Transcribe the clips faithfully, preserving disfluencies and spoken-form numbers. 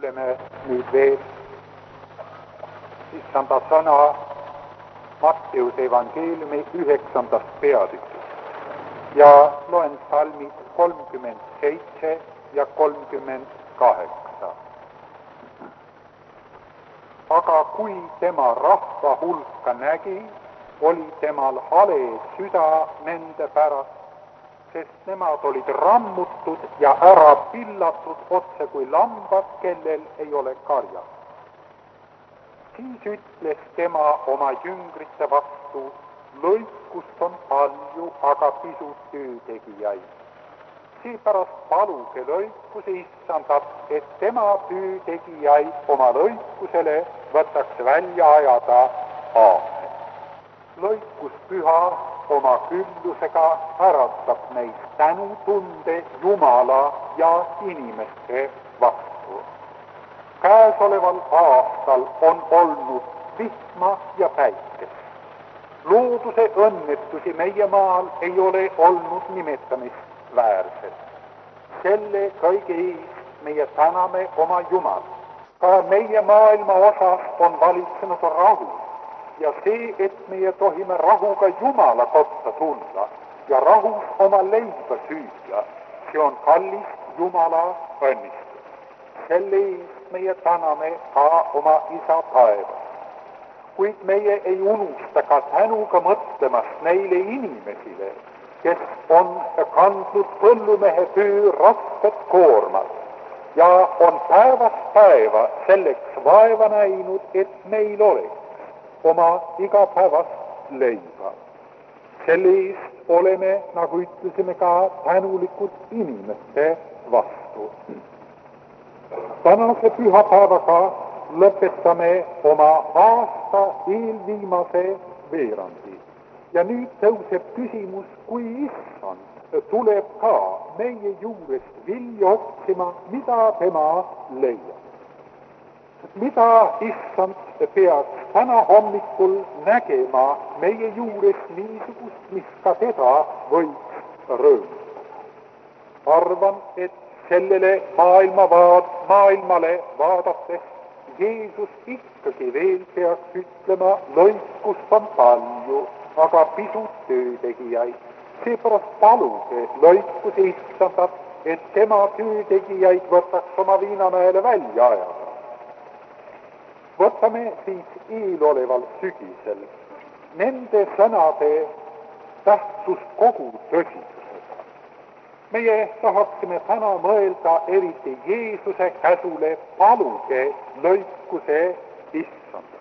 kuuleme nüüd veel issanda sõna Matteuse evangeeliumi üheksandast peatükist ja loen salmid kolmkümmend seitse ja kolmkümmend kaheksa. Aga kui tema rahva hulka nägi, oli temal hale süda nende pärast, sest nemad olid rammutud ja ära pillatud otse kui lambad, kellel ei ole karja. Siis ütles tema oma jüngrite vastu, lõikust on palju, aga pisut töötegijaid. Seepärast paluge lõikuse issandat, et tema töötegijaid oma lõikusele võtaks välja ajada. Aamen. Lõikuspüha oma küllusega äratab meist tänutunde Jumala ja inimeste vastu. Käesoleval aastal on olnud vihma ja päikest. Looduse õnnetusi meie maal ei ole olnud nimetamist väärsed. Selle kõige eest meie täname oma Jumal. Ka meie maailma osas on valitsenud rahu ja see, et meie tohime rahuga Jumala kotta tulla ja rahus oma leiba süüa, see on kallis Jumala õnnistus. Selle eest meie täname ka oma Isa taevas. Kuid meie ei unusta ka tänuga mõtlemast neile inimesile, kes on kandnud põllumehe töö rasket koormat ja on päevast päeva selleks vaeva näinud, et meil oleks oma igapäevast leiba. Selle eest oleme, nagu ütlesime, ka tänulikud inimeste vastu. Tänase pühapäevaga lõpetame oma aasta eelviimase veerandi. Ja nüüd tõuseb küsimus, kui issand tuleb ka meie juurest vilja otsima, mida tema leiab. Mida issand peaks täna hommikul nägema meie juurest niisugust, mis ka teda võiks rõõmustada. Arvan, et sellele maailma vaad, maailmale vaadates Jeesus ikkagi veel peaks ütlema, lõikust on palju, aga pisut töötegijaid. Seepärast paluge lõikuse issandat, et tema töötegijaid võtaks oma Viinamäele välja ajada. Võtame siis eeloleval sügisel nende sõnade tähtsust kogu tõsidusega. Meie tahaksime täna mõelda eriti Jeesuse käsule, paluge lõikuse issandat.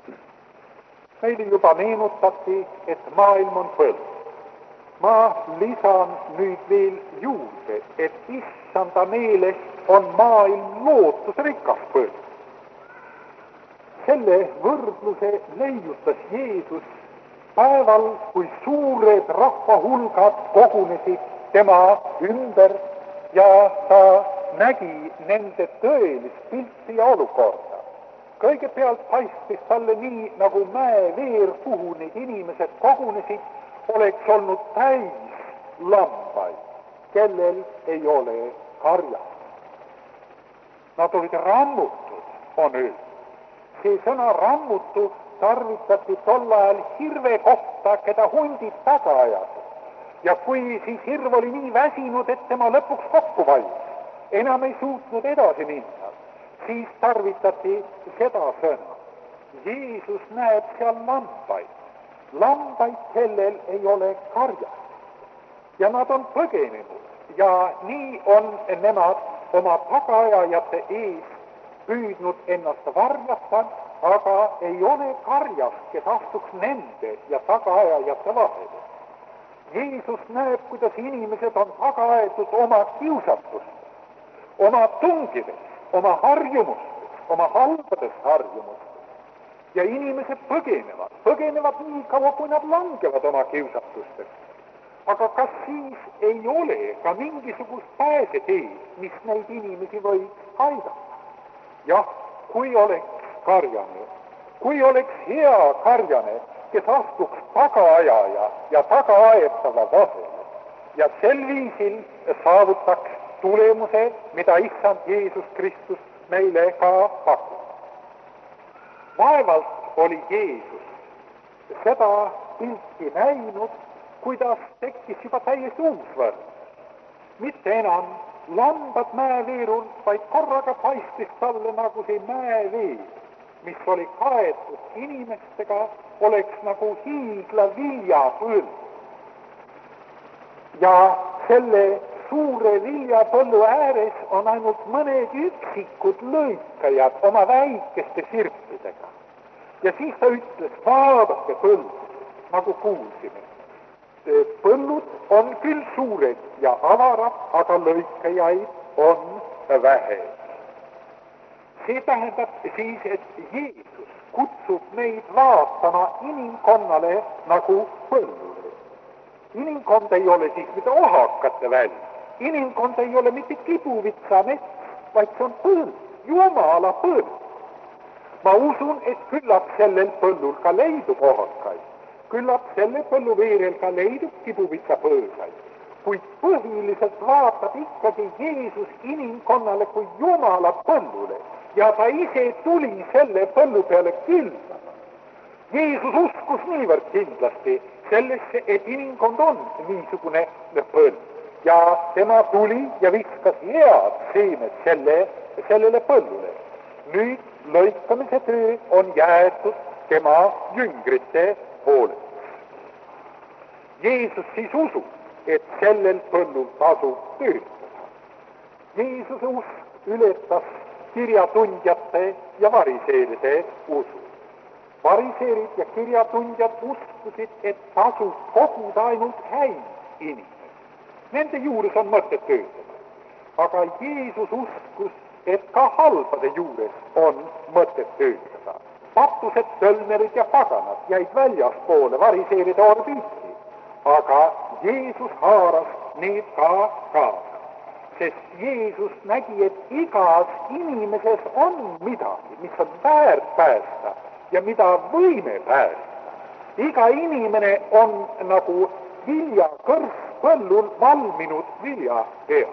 Meile juba meenutati, et maailm on põld. Ma lisan nüüd veel juurde, et issanda meelest on maailm lootusrikas põld. Selle võrdluse leiutas Jeesus päeval, kui suured rahvahulgad kogunesid tema ümber ja ta nägi nende tõelist pilti ja olukorda. Kõigepealt paistis talle nii, nagu mäeveer, kuhu need inimesed kogunesid, oleks olnud täis lambaid, kellel ei ole karja. Nad olid rammutud, on öeldud. See sõna rammutu tarvitati tol ajal hirve kohta, keda hundid taga ajasid. Ja kui siis hirv oli nii väsinud, et tema lõpuks kokku vajus, enam ei suutnud edasi minna, siis tarvitati seda sõna. Jeesus näeb seal lambaid, lambaid, kellel ei ole karja. Ja nad on põgenenud ja nii on nemad oma tagaajajate ees püüdnud ennast varjata, aga ei ole karjast, kes astuks nende ja tagaajajate vahele. Jeesus näeb, kuidas inimesed on taga aetud oma kiusatust, oma tungides, oma harjumustes, oma halbades harjumustes. Ja inimesed põgenevad, põgenevad nii kaua, kui nad langevad oma kiusatustest. Aga kas siis ei ole ka mingisugust pääseteed, mis neid inimesi võiks aidata? Jah, kui oleks karjane, kui oleks hea karjane, kes astuks tagaajaja ja tagaaetava vahele ja sel viisil saavutaks tulemuse, mida issand Jeesus Kristus meile ka pakub. Vaevalt oli Jeesus seda pilti näinud, kuidas tekkis juba täiesti uus võrd. Mitte enam lambad mäeveerul, vaid korraga paistis talle nagu see mäeveer, mis oli kaetud inimestega, oleks nagu hiigla viljapõld. Ja selle suure viljapõllu ääres on ainult mõned üksikud lõikajad oma väikeste sirpidega. Ja siis ta ütles, vaadake põld, nagu kuulsime. Põllud on küll suured ja avarad, aga lõikajaid on vähe. See tähendab siis, et Jeesus kutsub meid vaatama inimkonnale nagu põllule. Inimkond ei ole siis mitte ohakate väli. Inimkond ei ole mitte kibuvitsa mets, vaid see on põld, Jumala põld. Ma usun, et küllap sellel põllul ka leidub ohakaid. Küllap selle põllu veerel ka leidub kibuvitsa põõsaid. Kuid põhiliselt vaatab ikkagi Jeesus inimkonnale kui Jumala põllule ja ta ise tuli selle põllu peale külvama. Jeesus uskus niivõrd kindlasti sellesse, et inimkond on niisugune põld. Ja tema tuli ja viskas head seemed selle, sellele põllule. Nüüd lõikamise töö on jäetud tema jüngrite pooleks. Jeesus siis usub, et sellel põllul tasub töötada. Jeesuse usk ületas kirjatundjate ja variseeride usu. Variseerid ja kirjatundjad uskusid, et tasub koguda ainult häid inimesi. Nende juures on mõtet töötada. Aga Jeesus uskus, et ka halbade juures on mõtet töötada. Patused, tölnerid ja paganad jäid väljaspoole variseeride orbiiti, aga Jeesus haaras need ka kaasa. Sest Jeesus nägi, et igas inimeses on midagi, mis on väärt päästa ja mida võime päästa. Iga inimene on nagu viljakõrs põllul valminud vilja peal.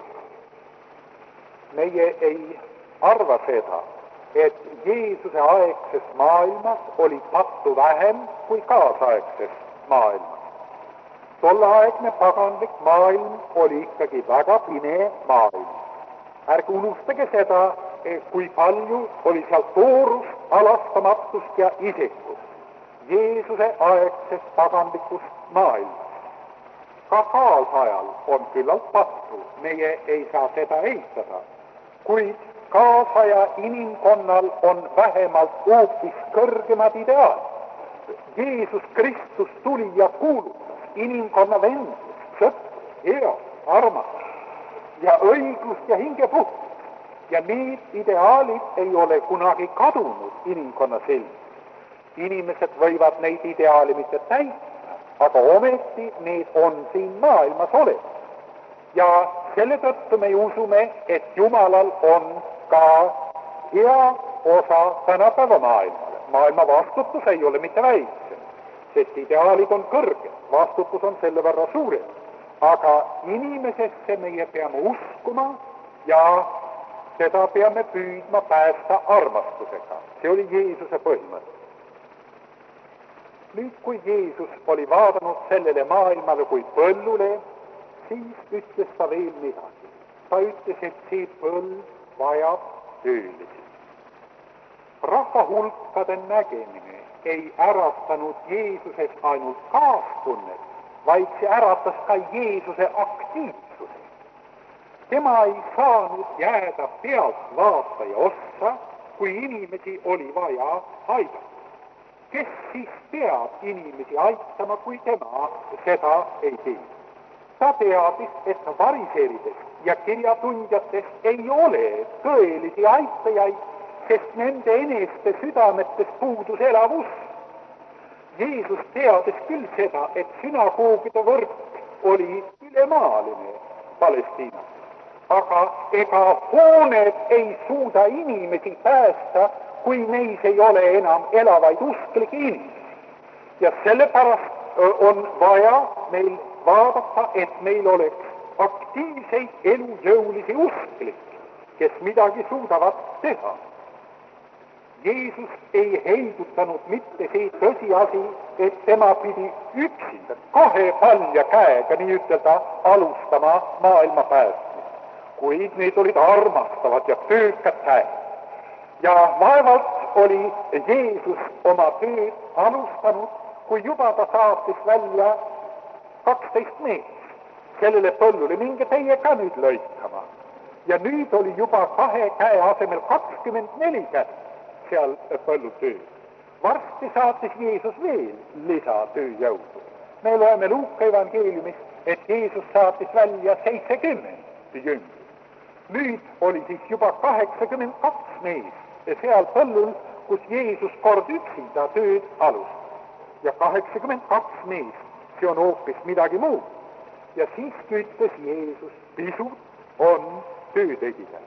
Meie ei arva seda, et Jeesuse aegses maailmas oli pattu vähem kui kaasaegses maailmas. Tolleaegne paganlik maailm oli ikkagi väga pime maailm. Ärge unustage seda, kui palju oli seal toorust, alastamatust ja isikust Jeesuse aegses paganlikust maailmas. Ka kaasajal on küllalt pattu, meie ei saa seda eitada, kuid kaasaja inimkonnal on vähemalt hoopis kõrgemad ideaalid. Jeesus Kristus tuli ja kuulutas inimkonna vendlust, sõprust, head, armastust ja õiglust ja hingepuhtust. Ja need ideaalid ei ole kunagi kadunud inimkonna silmis. Inimesed võivad neid ideaali mitte täita, aga ometi need on siin maailmas olemas. Ja selle tõttu me usume, et Jumalal on ka hea osa tänapäeva maailmale. Maailma vastutus ei ole mitte väiksem, sest ideaalid on kõrged, vastutus on selle võrra suurem. Aga inimesesse meie peame uskuma ja seda peame püüdma päästa armastusega. See oli Jeesuse põhimõte. Nüüd, kui Jeesus oli vaadanud sellele maailmale kui põllule, siis ütles ta veel midagi. Ta ütles, et see põld vajab töölisi. Rahvahulkade nägemine ei äratanud Jeesuses ainult kaastunnet, vaid see äratas ka Jeesuse aktiivsuse. Tema ei saanud jääda pealt vaataja ossa, kui inimesi oli vaja aidata. Kes siis peab inimesi aitama, kui tema seda ei tee? Ta teadis, et variseeridest ja kirjatundjatest ei ole tõelisi aitajaid, sest nende eneste südametes puudus elav usk. Jeesus teadis küll seda, et sünagoogide võrk oli ülemaaline Palestiinas. Aga ega hooned ei suuda inimesi päästa, kui neis ei ole enam elavaid usklikke inimesi. Ja sellepärast on vaja meil vaadata, et meil oleks aktiivseid elujõulisi usklikke. kes midagi suudavad teha. Jeesus ei heidutanud mitte see tõsiasi, et tema pidi üksinda kahe palja käega nii ütelda alustama maailma päästmist, kuid need olid armastavad ja töökad käed. Ja vaevalt oli Jeesus oma tööd alustanud, kui juba ta saatis välja kaksteist meest sellele põllule, minge teie ka nüüd lõikama. Ja nüüd oli juba kahe käe asemel kakskümmend neli kätt seal põllutöö. Varsti saatis Jeesus veel lisatööjõudu. Me loeme Luuka evangeeliumist, et Jeesus saatis välja seitsekümmend jüngrit. Nüüd oli siis juba kaheksakümmend kaks meest seal põllul, kus Jeesus kord üksinda tööd alustas. Ja kaheksakümmend kaks meest, see on hoopis midagi muud. Ja siis ütles Jeesus, pisut on töötegijad.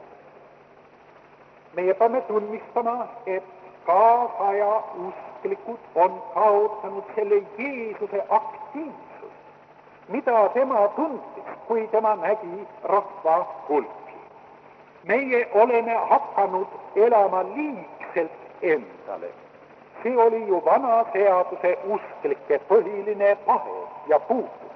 Meie peame tunnistama, et kaasaja usklikud on kaotanud selle Jeesuse aktiivsust, mida tema tundis, kui tema nägi rahva hulki. Meie oleme hakanud elama liigselt endale. See oli ju vana seaduse usklike põhiline pahe ja puudus.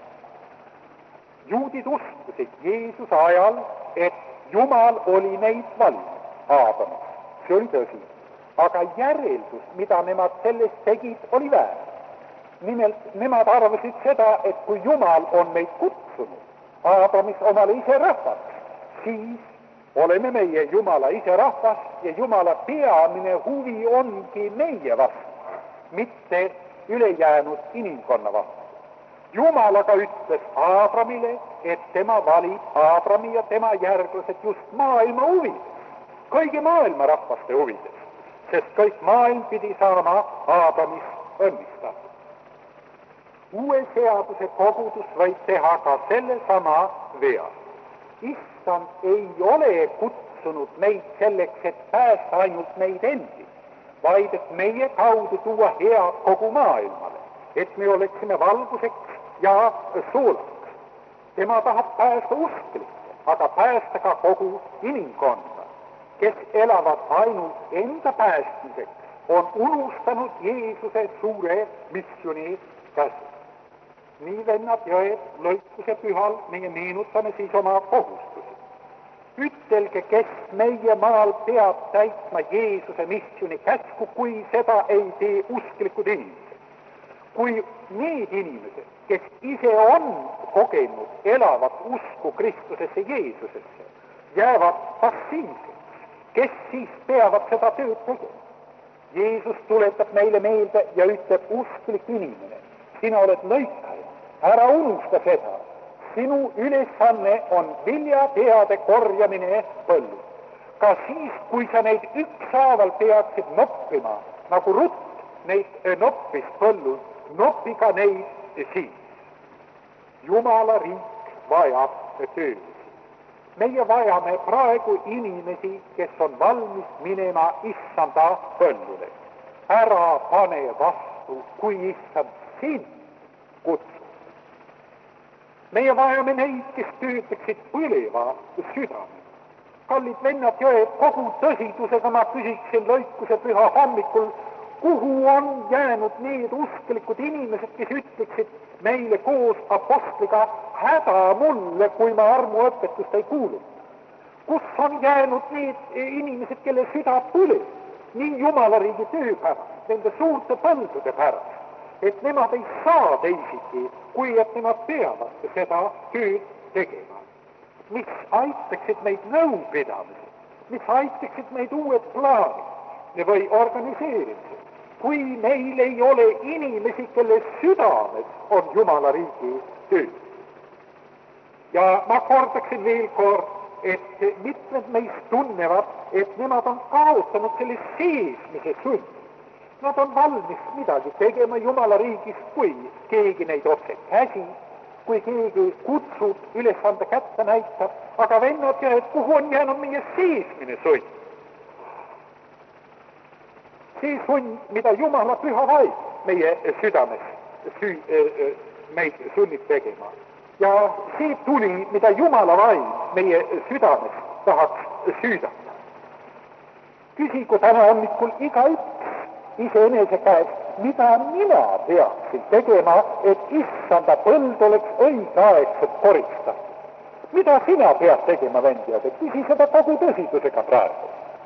Juudid uskusid Jeesuse ajal, et Jumal oli neid valinud Aadamas. See oli tõsi. Aga järeldus, mida nemad sellest tegid, oli väär. Nimelt, nemad arvasid seda, et kui Jumal on meid kutsunud Aadamis omale ise rahvaks, siis oleme meie Jumala ise rahvas ja Jumala peamine huvi ongi meie vastu, mitte ülejäänud inimkonna vastu. Jumal aga ütles Aabramile, et tema valib Aabrami ja tema järglased just maailma huvides, kõigi maailma rahvaste huvides, sest kõik maailm pidi saama Aabramis õnnistatud. Uue seaduse kogudus võib teha ka sellesama vea. Issand ei ole kutsunud meid selleks, et päästa ainult meid endid, vaid et meie kaudu tuua head kogu maailmale, et me oleksime valguseks ja soolaks. Tema tahab päästa usklikke, aga päästa ka kogu inimkonda, kes elavad ainult enda päästmiseks, on unustanud Jeesuse suure missiooni käsu. Nii vennad ja õed, lõikuse pühal meie meenutame siis oma kohustusi. Ütelge, kes meie maal peab täitma Jeesuse missiooni käsku, kui seda ei tee usklikud inimesed. Kui need inimesed, kes ise on kogenud elavat usku Kristusesse Jeesusesse, jäävad passiivseks, kes siis peavad seda tööd tegema? Jeesus tuletab meile meelde ja ütleb, usklik inimene, sina oled lõikaja, ära unusta seda. Sinu ülesanne on viljapeade korjamine põllul. Ka siis, kui sa neid ükshaaval peaksid noppima, nagu Rutt neid noppis põllul, noppi ka neid siis. Jumala riik vajab tööd. Meie vajame praegu inimesi, kes on valmis minema issanda põllule. Ära pane vastu, kui issand sind kutsub. Meie vajame neid, kes töötaksid põleva südame. Kallid vennad ja õed, kogu tõsidusega ma küsiksin lõikuse püha hommikul, kuhu on jäänud need usklikud inimesed, kes ütleksid meile koos apostliga, häda mulle, kui ma armuõpetust ei kuulu. Kus on jäänud need inimesed, kelle süda põleb, nii Jumala riigi töö pärast, nende suurte põldude pärast, et nemad ei saa teisiti, kui et nemad peavad seda tööd tegema. Mis aitaksid meid nõupidamised, mis aitaksid meid uued plaanid või organiseerimised, kui meil ei ole inimesi, kelle südames on Jumala riigi töö. Ja ma kordaksin veel kord, et mitmed meist tunnevad, et nemad on kaotanud selle seesmise sund. Nad on valmis midagi tegema Jumala riigis, kui keegi neid otse käsi, kui keegi kutsub, ülesande kätte näitab, aga vennad ja et kuhu on jäänud meie seesmine sund? See sund, mida Jumala püha vaim meie südames süü, meid sunnib tegema. Ja see tuli, mida Jumala vaim meie südames tahaks süüdata. Küsigu täna hommikul igaüks iseenese käest, mida mina peaksin tegema, et issanda põld oleks õigeaegselt koristatud. Mida sina pead tegema, vendjad, et küsi seda kogu tõsidusega praegu.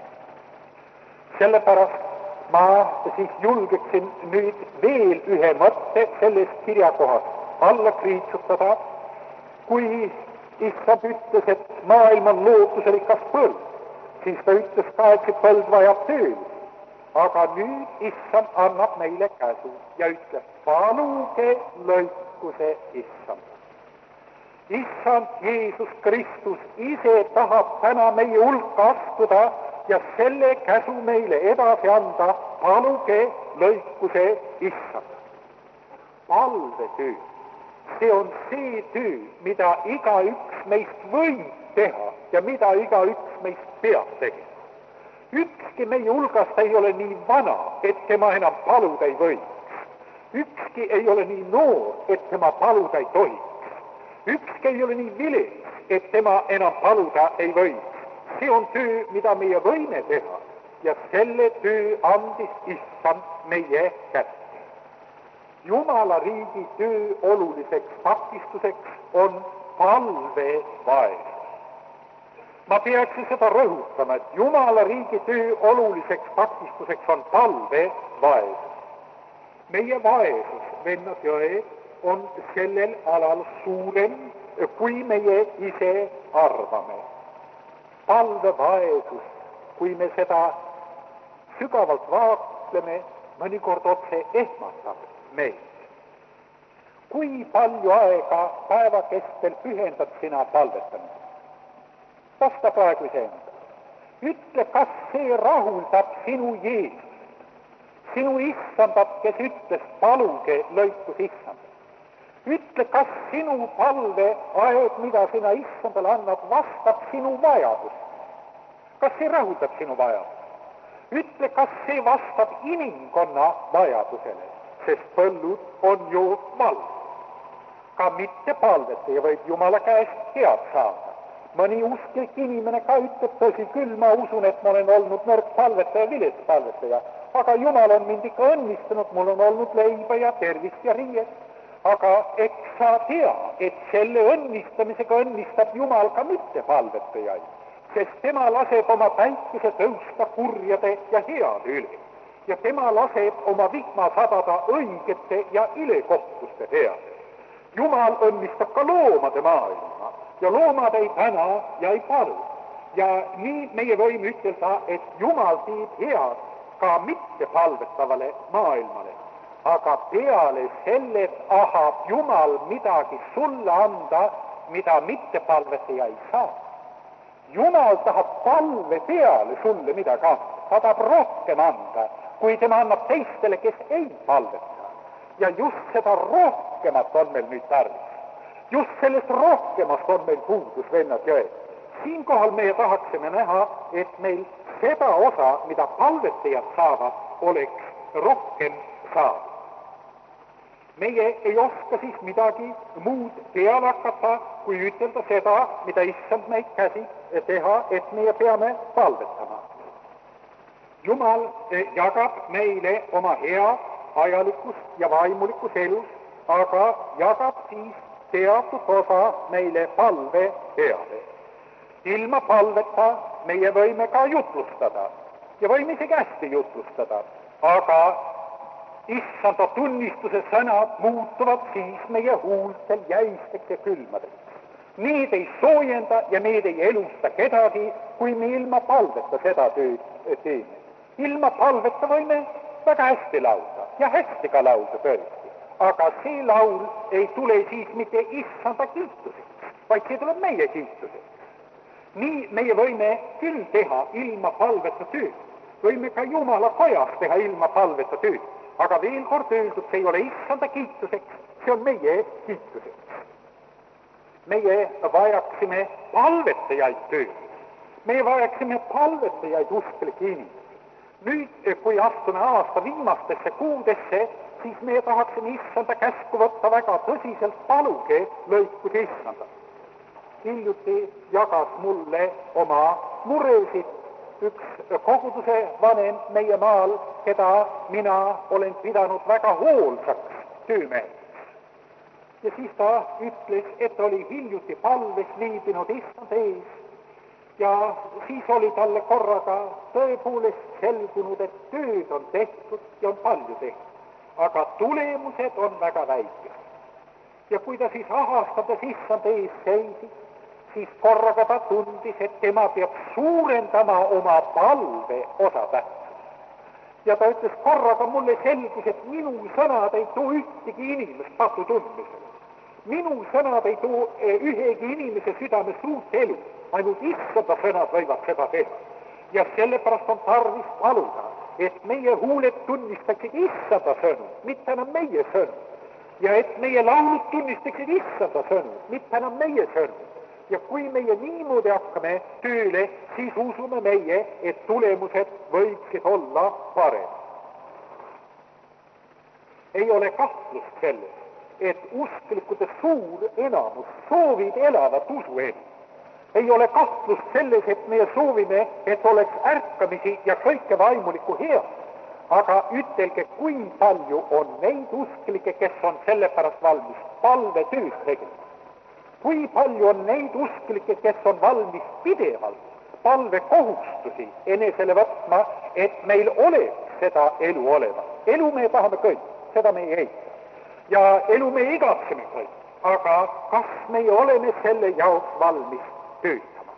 Sellepärast ma siis julgeksin nüüd veel ühe mõtte sellest kirjakohast alla kriitsutada, kui issand ütles, et maailm on lootuserikas põld, siis ta ütles ka, et see põld vajab tööd. Aga nüüd issand annab meile käsu ja ütleb, paluge lõiku see issand. Issand Jeesus Kristus ise tahab täna meie hulka astuda ja selle käsu meile edasi anda, paluge lõiku see issand. Palvetöö, see on see töö, mida igaüks meist võib teha ja mida igaüks meist peab tegema. Ükski meie hulgast ei ole nii vana, et tema enam paluda ei võiks. Ükski ei ole nii noor, et tema paluda ei tohiks. Ükski ei ole nii vilets, et tema enam paluda ei võiks. See on töö, mida meie võime teha ja selle töö andis issand meie kätte. Jumala riigi töö oluliseks takistuseks on palvevaesus. Ma peaksin seda rõhutama, et Jumala riigi töö oluliseks takistuseks on palvevaesus. Meie vaesus, vennad ja õed, on sellel alal suurem, kui meie ise arvame. Palvevaesus, kui me seda sügavalt vaatleme, mõnikord otse ehmatab meid. Kui palju aega päeva kestel pühendad sina palvetamisele? Vasta praegu iseenda. Ütle, kas see rahuldab sinu Jeesust, sinu issandat, kes ütles, paluge lõikus issandat. Ütle, kas sinu palve aeg, mida sina issandale annad, vastab sinu vajadust. Kas see rahuldab sinu vajadust? Ütle, kas see vastab inimkonna vajadusele, sest põllud on ju vald. Ka mitte palvetaja võib Jumala käest head saada. Mõni usklik inimene ka ütleb, tõsi küll, ma usun, et ma olen olnud nõrk palvetaja, vilets palvetaja, aga Jumal on mind ikka õnnistanud, mul on olnud leiba ja tervist ja riiet. Aga eks sa tea, et selle õnnistamisega õnnistab Jumal ka mitte palvetajaid, sest tema laseb oma päikese tõusta kurjade ja heade üle ja tema laseb oma vihma sadada õigete ja ilekohtuste heade. Jumal õnnistab ka loomade maailma ja loomad ei täna ja ei palu. Ja nii meie võime ütelda, et Jumal teeb head ka mitte palvetavale maailmale. Aga peale selle tahab Jumal midagi sulle anda, mida mitte palvetaja ei saa. Jumal tahab palve peale sulle midagi anda. Ta tahab rohkem anda, kui tema annab teistele, kes ei palveta. Ja just seda rohkemat on meil nüüd tarvis. Just sellest rohkemast on meil puudus, vennad ja õed. Siinkohal meie tahaksime näha, et meil seda osa, mida palvetajad saavad, oleks rohkem saada. Meie ei oska siis midagi muud peale hakata, kui ütelda seda, mida issand meid käsi teha, et meie peame palvetama. Jumal jagab meile oma hea ajalikus ja vaimulikus elus, aga jagab siis teatud osa meile palve peale. Ilma palveta meie võime ka jutlustada ja võime isegi hästi jutlustada, aga issanda tunnistuse sõnad muutuvad siis meie huultel jäisteks ja külmadeks. Need ei soojenda ja need ei elusta kedagi, kui me ilma palveta seda tööd teeme. Ilma palveta võime väga hästi laulda ja hästi ka laulda tõesti. Aga see laul ei tule siis mitte issanda kiituseks, vaid see tuleb meie kiituseks. Nii meie võime küll teha ilma palveta tööd. Võime ka Jumala kojas teha ilma palveta tööd. Aga veel kord öeldud, see ei ole issanda kiituseks, see on meie kiituseks. Meie vajaksime palvetajaid tööd. Meie vajaksime palvetajaid usklikke inimesi. Nüüd, kui astume aasta viimastesse kuudesse, siis me tahaksime issanda käsku võtta väga tõsiselt, paluge lõikud issanda. Hiljuti jagas mulle oma muresid üks koguduse vanem meie maal, keda mina olen pidanud väga hoolsaks töömeheks. Ja siis ta ütles, et oli hiljuti palves viibinud issand ees ja siis oli talle korraga tõepoolest selgunud, et tööd on tehtud ja on palju tehtud, aga tulemused on väga väikesed. Ja kui ta siis ahastades issand ees seisis, siis korraga ta tundis, et tema peab suurendama oma palve osatähtsust. Ja ta ütles, korraga mulle selgus, et minu sõnad ei too ühtegi inimest patu tundmisele. Minu sõnad ei too ühegi inimese südames uut elu, ainult issanda sõnad võivad seda teha. Ja sellepärast on tarvis paluda, et meie huuled tunnistaksid issanda sõnu, mitte enam meie sõnu. Ja et meie laulud tunnistaksid issanda sõnu, mitte enam meie sõnu. Ja kui meie niimoodi hakkame tööle, siis usume meie, et tulemused võiksid olla parem. Ei ole kahtlust selles, et usklikude suur enamus soovib elavat usuelu. Ei ole kahtlust selles, et meie soovime, et oleks ärkamisi ja kõike vaimulikku head. Aga ütelge, kui palju on neid usklikke, kes on sellepärast valmis palvetööd tegema. Kui palju on neid usklikke, kes on valmis pidevalt palvekohustusi enesele võtma, et meil oleks seda elu olema. Elu me tahame kõik, seda me ei eita. Ja elu me igatseme kõik, aga kas me oleme selle jaoks valmis töötama?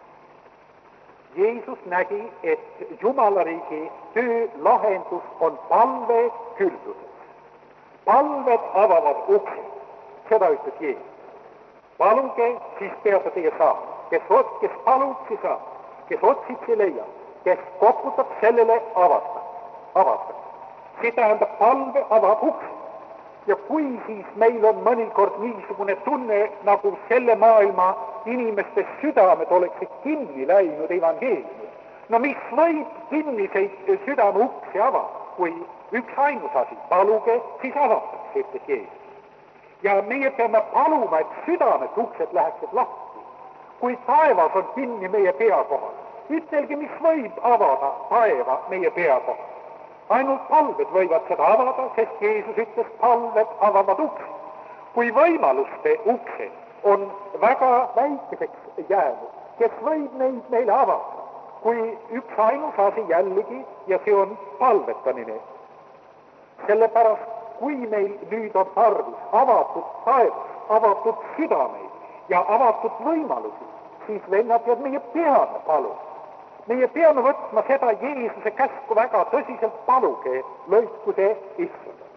Jeesus nägi, et Jumalariigi töö lahendus on palve külduses. Palved avavad uksed, seda ütleb Jeesus. Paluge, siis peate teie saama. Kes, kes palub, siis saab. Kes otsib, see leiab. Kes koputab, sellele avata. avata. See tähendab, palve avab uksed. Ja kui siis meil on mõnikord niisugune tunne, nagu selle maailma inimeste südamed oleksid kinni läinud evangeeliumit. No mis võib kinniseid südame uksi avada, kui üks ainus asi, paluge, siis avatakse, ütles Jeesus. Ja meie peame paluma, et südamed uksed läheksid lahti, kui taevas on kinni meie pea kohal. Ütelge, mis võib avada taeva meie pea kohal. Ainult palved võivad seda avada, sest Jeesus ütles, palved avavad uksed. Kui võimaluste uksed on väga väikeseks jäänud, kes võib neid meile avada, kui üks ainus asi jällegi ja see on palvetamine. Sellepärast, kui meil nüüd on tarvis avatud taevas, avatud südameid ja avatud võimalusi, siis vennad ja meie peame paluma. Meie peame võtma seda Jeesuse käsku väga tõsiselt, paluge, lõiku see issanda.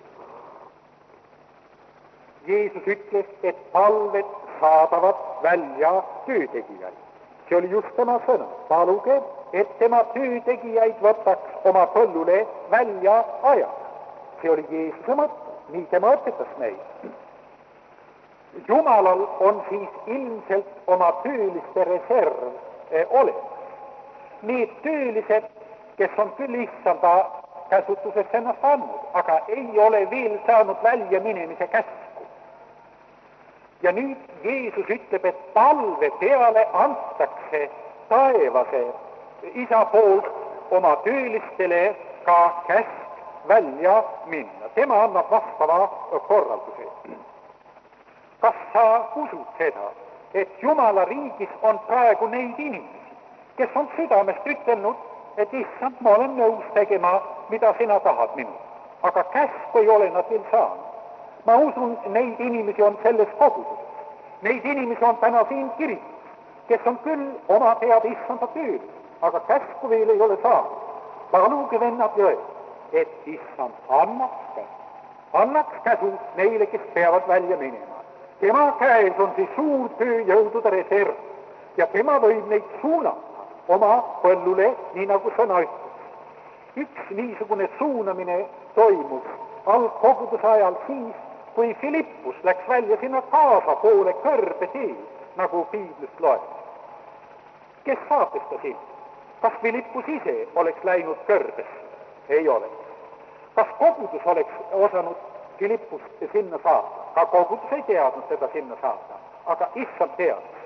Jeesus ütles, et palved saadavad välja töötegijaid. See oli just tema sõna. Paluge, et tema töötegijaid võtaks oma põllule välja ajada. See oli Jeesuse mõte, nii tema õpetas neid. Jumalal on siis ilmselt oma tööliste reserv eh, olemas. Need töölised, kes on küll issanda käsutuses ennast andnud, aga ei ole veel saanud välja minemise käsku. Ja nüüd Jeesus ütleb, et palve peale antakse taevase isa poolt oma töölistele ka käsk välja minna. Tema annab vastava korralduse. Kas sa usud seda, et Jumala riigis on praegu neid inimesi, kes on südamest ütelnud, et issand, ma olen nõus tegema, mida sina tahad minu. Aga käsku ei ole nad veel saanud. Ma usun, neid inimesi on selles koguduses. Neid inimesi on täna siin kirikus, kes on küll oma pead issanda tööl, aga käsku veel ei ole saanud. Paluge vennad ja öö, et issand annaks käsu. Annaks käsu neile, kes peavad välja minema. Tema käes on siis suur tööjõudude reserv ja tema võib neid suunata oma põllule, nii nagu sõna ütles. Üks niisugune suunamine toimus algkoguduse ajal siis, kui Filippus läks välja sinna Gaza poole kõrbe tee, nagu piiblist loeb. Kes saatis ta siin? Kas Filippus ise oleks läinud kõrbesse? Ei oleks. Kas kogudus oleks osanud Filippust sinna saata? Ka kogudus ei teadnud teda sinna saata, aga issand teadis.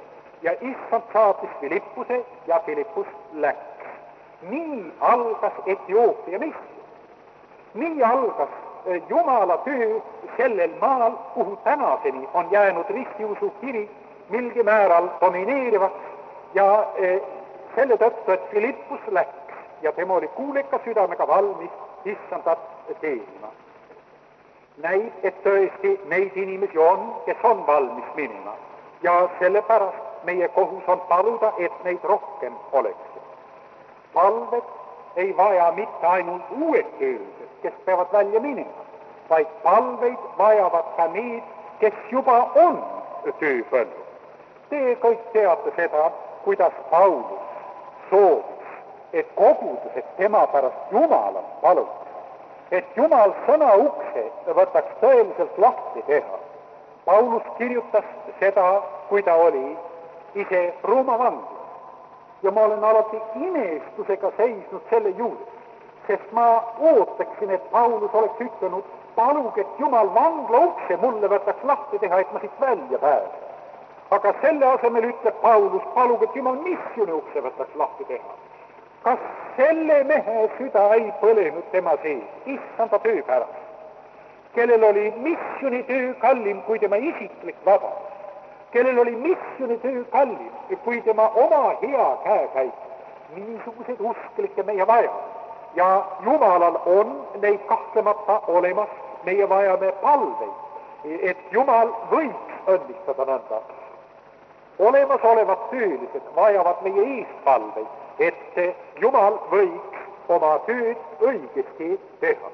ja issand saatis Filippuse ja Filippus läks. Nii algas Etioopia missioon. Nii algas Jumala töö sellel maal, kuhu tänaseni on jäänud ristiusu kirik milgi määral domineerivaks ja e, selle tõttu, et Filippus läks ja tema oli kuuleka südamega valmis issandat teenima. Näib, et tõesti neid inimesi on, kes on valmis minema ja sellepärast meie kohus on paluda, et neid rohkem oleks. Palved ei vaja mitte ainult uued töölised, kes peavad välja minema, vaid palveid vajavad ka need, kes juba on tööpõllu. Te kõik teate seda, kuidas Paulus soovis, et kogudused tema pärast Jumalat paluks, et Jumal sõna ukse võtaks tõeliselt lahti teha. Paulus kirjutas seda, kui ta oli ise Rooma vanglas. Ja ma olen alati imestusega seisnud selle juures, sest ma ootaksin, et Paulus oleks ütlenud, paluge, et Jumal vangla ukse mulle võtaks lahti teha, et ma siit välja pääsen. Aga selle asemel ütleb Paulus, paluge, et Jumal missiooni ukse võtaks lahti teha. Kas selle mehe süda ei põlenud tema sees, issanda töö pärast, kellel oli missiooni töö kallim kui tema isiklik vabadus, kellel oli missiooni töö kallim kui tema oma hea käekäik. Niisuguseid usklikke meie vajame ja Jumalal on neid kahtlemata olemas. Meie vajame palveid, et Jumal võiks õnnistada nõnda. Olemasolevad töölised vajavad meie eespalveid, et Jumal võiks oma tööd õigesti teha.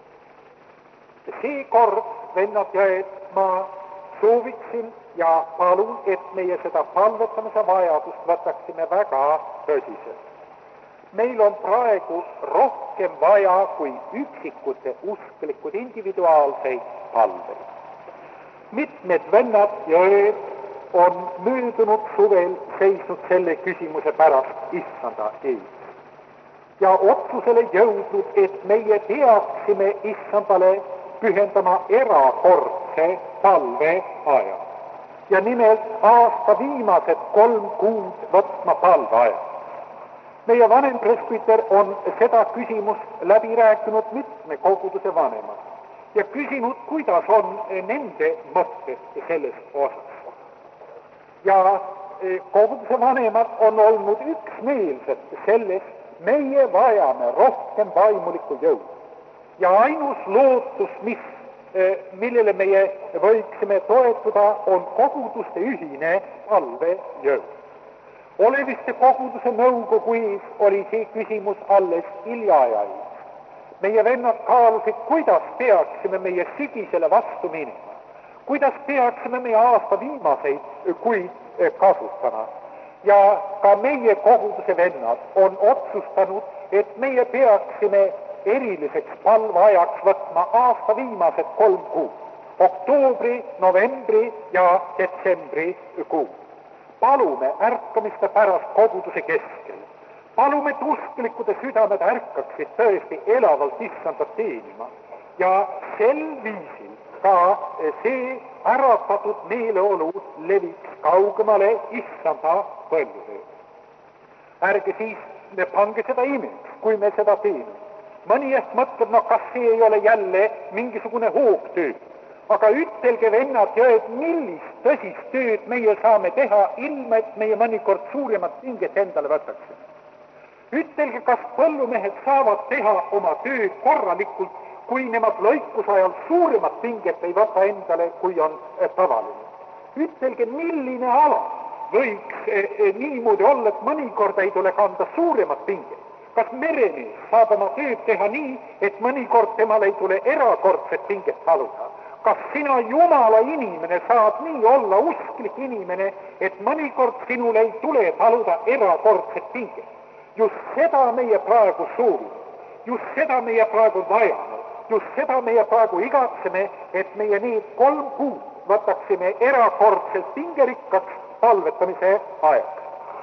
Seekord, vennad ja et ma sooviksin ja palun, et meie seda palvetamise vajadust võtaksime väga tõsiselt. Meil on praegu rohkem vaja kui üksikute usklikud individuaalseid palveid. Mitmed vennad ja ööd on möödunud suvel seisnud selle küsimuse pärast issanda ees ja otsusele jõudnud, et meie peaksime issandale pühendama erakordse palveaja. Ja nimelt aasta viimased kolm kuud võtma palveaja. Meie vanem presbüter on seda küsimust läbi rääkinud mitme koguduse vanemad ja küsinud, kuidas on nende mõtted selles osas. Ja koguduse vanemad on olnud üksmeelsed selles, meie vajame rohkem vaimulikku jõudu. Ja ainus lootus, mis, millele meie võiksime toetuda, on koguduste ühine palvejõud. Oleviste koguduse nõukogu ees oli see küsimus alles hiljaajaid. Meie vennad kaalusid, kuidas peaksime meie sügisele vastu minema, kuidas peaksime meie aasta viimaseid kuid kasutama. Ja ka meie koguduse vennad on otsustanud, et meie peaksime eriliseks palveajaks võtma aasta viimased kolm kuud, oktoobri, novembri ja detsembri kuud. Palume ärkamiste pärast koguduse keskel. Palume, et usklikude südamed ärkaksid tõesti elavalt issandat teenima ja sel viisil ka see äratatud meeleolu leviks kaugemale issanda põllutöö. Ärge siis pange seda imeks, kui me seda teeme. Mõni ehk mõtleb, no kas see ei ole jälle mingisugune hoogtöö. Aga ütelge, vennad ja et millist tõsist tööd meie saame teha, ilma et meie mõnikord suuremat pinget endale võtaksime. Ütelge, kas põllumehed saavad teha oma tööd korralikult, kui nemad lõikusajal suuremat pinget ei võta endale, kui on tavaline. Ütelge, milline ala võiks eh, eh, niimoodi olla, et mõnikord ei tule kanda suuremat pinget. Kas meremees saab oma tööd teha nii, et mõnikord temal ei tule erakordset pinget taluda? Kas sina Jumala inimene saad nii olla usklik inimene, et mõnikord sinul ei tule taluda erakordset pinget? Just seda meie praegu soovime, just seda meie praegu vajame, just seda meie praegu igatseme, et meie need kolm kuud võtaksime erakordselt pingerikkaks palvetamise ajaks.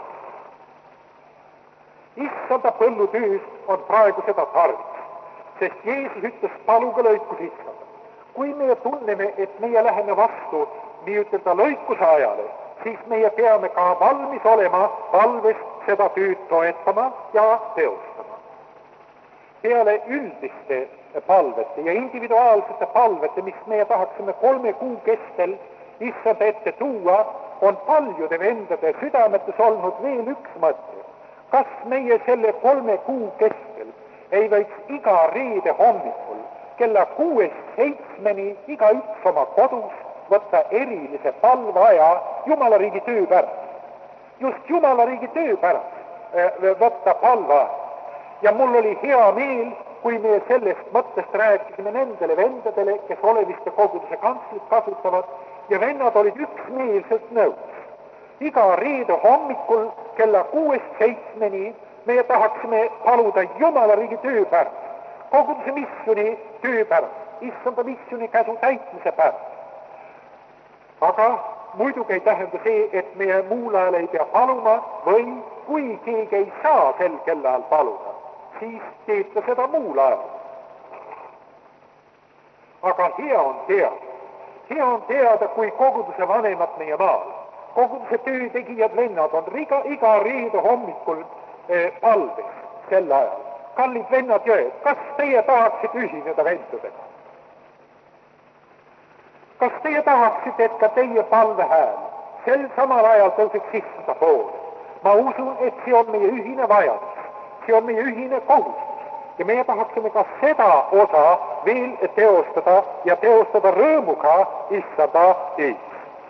Issanda põllutööst on praegu seda tarvis, sest Jeesus ütles, paluge lõikus issanda. Kui me tunneme, et meie läheme vastu nii ütelda lõikuse ajale, siis meie peame ka valmis olema palvest seda tööd toetama ja teostama. Peale üldiste palvete ja individuaalsete palvete, mis meie tahaksime kolme kuu kestel issanda ette tuua, on paljude vendade südametes olnud veel üks mõte. Kas meie selle kolme kuu kestel ei võiks iga reede hommikul kella kuuest seitsmeni igaüks oma kodus võtta erilise palveaja Jumala riigi töö pärast. Just Jumala riigi töö pärast võtta palveaja. Ja mul oli hea meel, kui me sellest mõttest rääkisime nendele vendadele, kes oleviste koguduse kantslit kasutavad, ja vennad olid üksmeelselt nõus. Iga reede hommikul kella kuuest seitsmeni meie tahaksime paluda Jumala riigi töö pärast, koguduse missiooni töö pärast, issanda missiooni käsu täitmise pärast. Aga muidugi ei tähenda see, et meie muul ajal ei pea paluma või kui keegi ei saa sel kellaajal paluda, siis teeb ta seda muul ajal. Aga hea on teada, hea on teada, kui koguduse vanemad meie maal, koguduse töötegijad vennad on iga, iga reede hommikul eh, palves sel ajal. Kallid vennad jõed, kas teie tahaksite ühineda vendadega? Kas teie tahaksite, et ka teie palvehääl sel samal ajal tõuseks issanda poole? Ma usun, et see on meie ühine vajadus, see on meie ühine kohustus ja meie tahaksime ka seda osa veel teostada ja teostada rõõmuga issanda ees.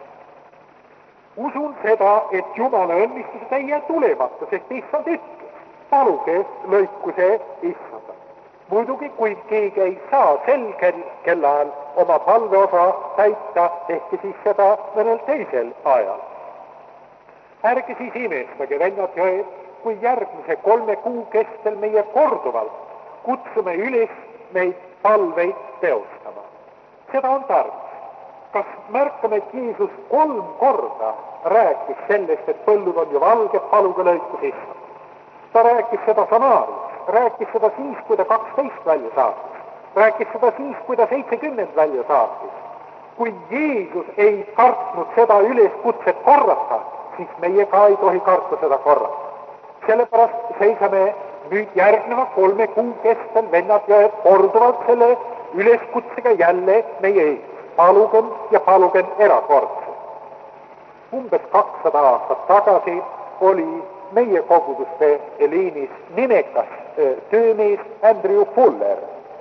Usun seda, et Jumala õnnistused ei jää tulemata, sest issand ütles, paluge lõiku see issanda. Muidugi, kui keegi ei saa sel kellaajal oma palveosa täita, tehke siis seda mõnel teisel ajal. Ärge siis imestage, vennad jõed, kui järgmise kolme kuu kestel meie korduvalt kutsume üles neid palveid teostama. Seda on tarvis. Kas märkame, et Jeesus kolm korda rääkis sellest, et põllud on ju valged, paluge lõiku issand. Ta rääkis seda Samaarias. Rääkis seda siis, kui ta kaksteist välja saatis. Rääkis seda siis, kui ta seitsekümmend välja saatis. Kui Jeesus ei kartnud seda üleskutset korrata, siis meie ka ei tohi karta seda korrata. Sellepärast seisame nüüd järgneva kolme kuu kestel vennad ja korduvalt selle üleskutsega jälle meie ees. Palugem ja palugem erakordselt. Umbes kakssada aastat tagasi oli meie koguduste eliinis nimekas töömees Andrew Fuller.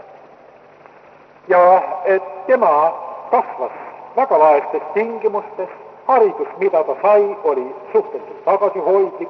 Ja tema kasvas väga vaestes tingimustes, haridus, mida ta sai, oli suhteliselt tagasihoidlik.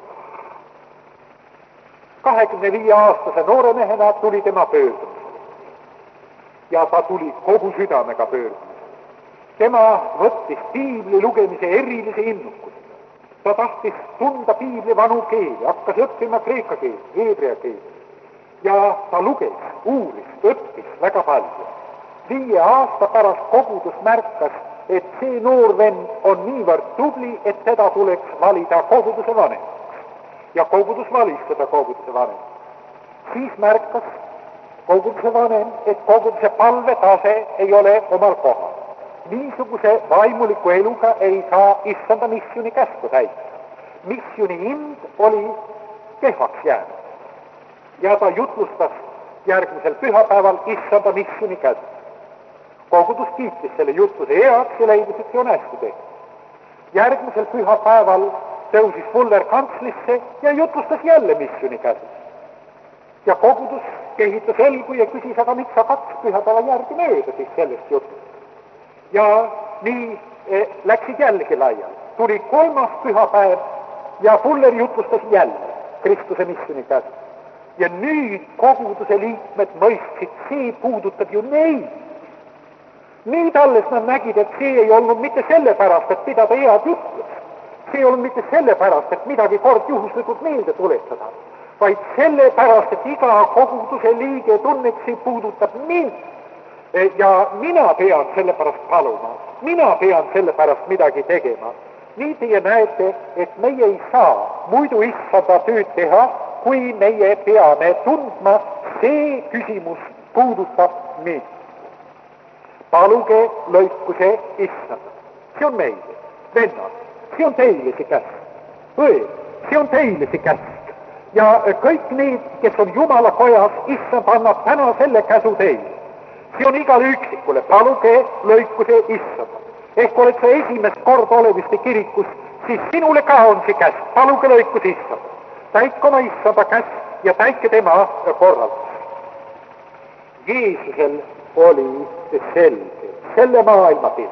kahekümne viie aastase noore mehena tuli tema pöördumisele. Ja ta tuli kogu südamega pöördumisele. Tema võttis piibli lugemise erilise innukuse. Ta tahtis tunda piibli vanu keeli, hakkas õppima kreeka keeli, heebrea keeli. Ja ta luges, uuris, õppis väga palju. Viie aasta pärast kogudus märkas, et see noor vend on niivõrd tubli, et teda tuleks valida koguduse vanemaks. Ja kogudus valis seda koguduse vanemaks. Siis märkas koguduse vanem, et koguduse palvetase ei ole omal kohal. Niisuguse vaimuliku eluga ei saa issanda missiooni käsku täita. Missiooni ind oli kehvaks jäänud. Ja ta jutlustas järgmisel pühapäeval issanda missiooni käsu. Kogudus kiitis selle jutluse heaks ja leidis, et see on hästi tehtud. Järgmisel pühapäeval tõusis Fuller kantslisse ja jutlustas jälle missiooni käsu. Ja kogudus kehitas õlgu ja küsis, aga miks sa kaks pühapäeva järgi mööda siis sellest jutust. Ja nii eh, läksid jällegi laiali. Tuli kolmas pühapäev ja Fuller jutlustas jälle Kristuse missiooni käsu. Ja nüüd koguduse liikmed mõistsid, see puudutab ju neid. Nüüd alles nad nägid, et see ei olnud mitte sellepärast, et pidada head jutlust. See ei olnud mitte sellepärast, et midagi kord juhuslikult meelde tuletada, vaid sellepärast, et iga koguduse liige tunneks, see puudutab mind. Ja mina pean sellepärast paluma, mina pean sellepärast midagi tegema. Nii teie näete, et meie ei saa muidu issanda tööd teha, kui meie peame tundma, see küsimus puudutab mind. Paluge lõiku see issanda. See on meile, vennad. see on teile see käsk. õed, see on teile see käsk. ja kõik need, kes on Jumala kojas, issand annab täna selle käsu teile. see on igale üksikule, paluge lõikuse issand. ehk oled sa esimest korda Oleviste kirikus, siis sinule ka on see käsk, paluge lõikus issand. täik oma issanda käsk ja täike tema korraldus. Jeesusel oli selge selle maailma pilt.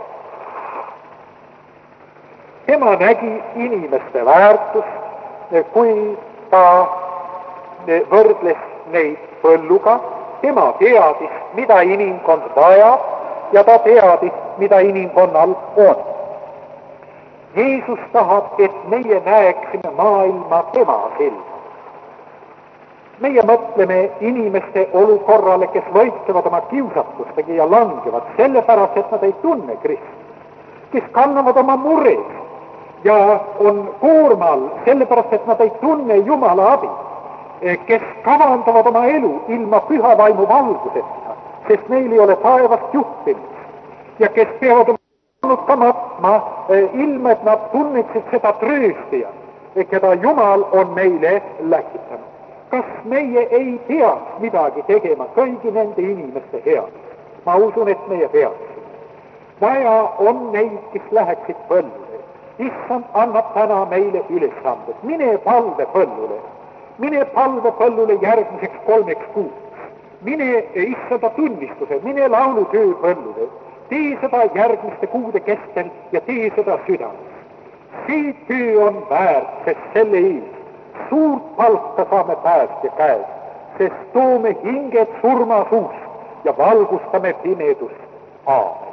tema nägi inimeste väärtust, kui ta võrdles neid põlluga. tema teadis, mida inimkond vajab ja ta teadis, mida inimkonnal on. Jeesus tahab, et meie näeksime maailma tema silma. meie mõtleme inimeste olukorrale, kes võitlevad oma kiusatustega ja langevad sellepärast, et nad ei tunne Kristust, kes kannavad oma muresid ja on koormal sellepärast, et nad ei tunne Jumala abi, kes kavandavad oma elu ilma püha vaimu valguseta, sest neil ei ole taevast juhtimist ja kes peavad olnud ka matma ilma, et nad tunneksid seda trööstijat, keda Jumal on meile läkitanud. kas meie ei peaks midagi tegema kõigi nende inimeste heaks? ma usun, et meie peaksime. vaja on neid, kes läheksid põllule. issand annab täna meile ülesanded. mine palve põllule. mine palve põllule järgmiseks kolmeks kuuks. mine issanda tunnistuse, mine laulutöö põllule. tee seda järgmiste kuude kestel ja tee seda südames. see töö on väärt, sest selle eest suurt palka saame päästja käes, sest toome hinged surma suust ja valgustame pimedust. Aamen.